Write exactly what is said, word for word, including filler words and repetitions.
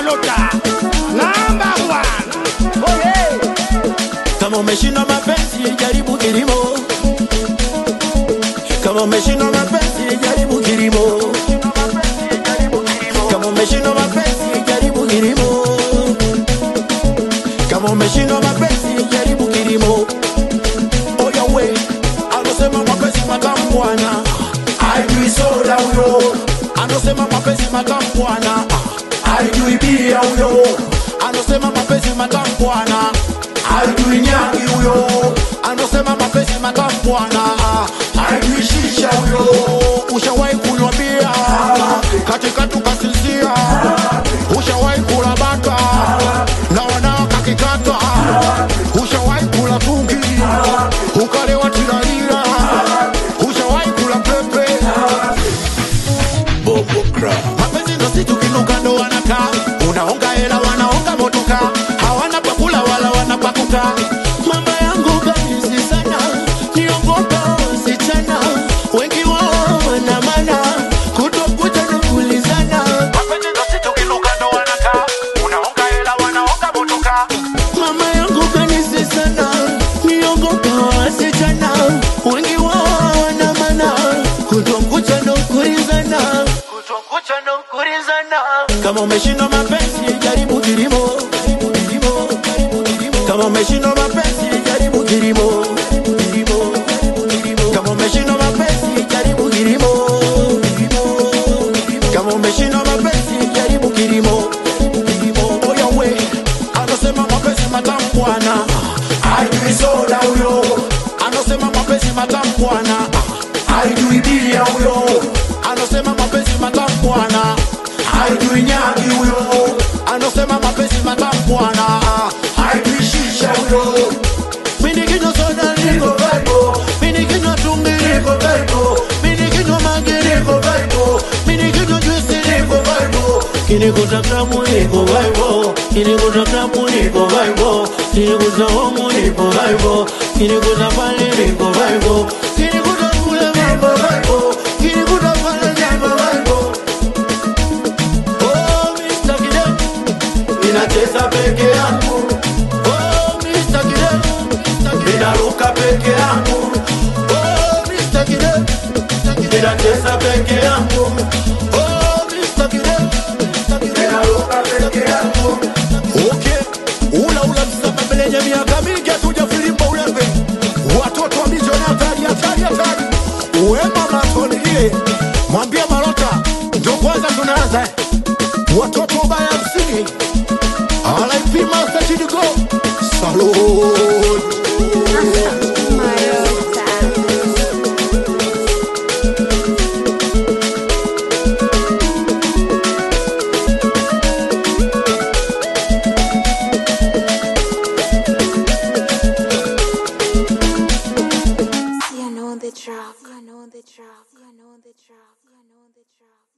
Malota number one. Oh yeah. Kama umeshindwa mapenzi jaribu kilimo. Kama umeshindwa mapenzi jaribu kilimo. Kama umeshindwa mapenzi jaribu kilimo. Kama umeshindwa mapenzi jaribu kilimo. Oya we, anasema mapenzi matamu bwana. Haijui soda huyo. Anasema mapenzi matamu bwana. Haijui bia huyo. Anasema mapenzi matamu bwana. Haijui nyangi huyo. Anasema mapenzi matamu bwana. Haijui shisha huyo. Ushawahi kunywa bia katika tukasizia. Ushawahi kula bata na wanao kakikata. Ushawahi kula tungi ukalewa tiraira. Ushawahi kula pepe Bobo Crab. Mapenzi ndo situ kinuka ndo wanaka. Unaonga hela wanaonga motoka. Hawana pakula wala wanapakuka. Mama yangu kabisi sana. Niongopa wasichana. Wengi wao wana mana. Kutokuja na kulizana. Mapenzi ndo situ kinuka ndo wanaka. Unaonga hela wanaonga motoka. Mama yangu kabisi sana. Niongopa wasichana. Wengi wao wana mana. Kutokuja na kulizana. Kutokuja na kulizana. Kama umeshindwa mapenzi jaribu kilimo. Kama umeshindwa mapenzi jaribu kilimo. Kama umeshindwa mapenzi jaribu kilimo. Kama umeshindwa mapenzi jaribu kilimo. Oya we, anasema mapenzi matamu bwana. Haijui soda huyo. Anasema mapenzi matamu bwana. Haijui bia huyo. Anasema mapenzi matamu bwana. Haijui nyangi huyo. Anasema mapenzi matamu bwana. Haijui shisha huyo. Mini kinywa soda niko vibe. Mini kinywa tungi niko vibe. Mini kinywa mangi niko vibe. Mini kinywa juice niko vibe. Kinikuta klabu niko vibe. Kinikuta klabu niko vibe. Kinikuta homu niko vibe. Kinikuta pale niko vibe. Kinikuta kule niko vibe. Kinikuta pale niko vibe. Oh mister Kidem, ninacheza peke yangu. Oh mister Kidem, ninaruka peke yangu. Oh mister Kidem, ninacheza peke yangu. Oh mister Kidem, ninaruka peke yangu. Okay, ula ula msamba mbele ya miaka mingi hatuja filimba ulembe. Watoto wa mijoni hatari hatari hatari. Uwe mama tulie, mwambie Malota ndio kwanza tunaanza. Watoto baya msingi R I P Master Chidigo. Salud. You know the drop. You know the drop. You know the drop. You know the drop.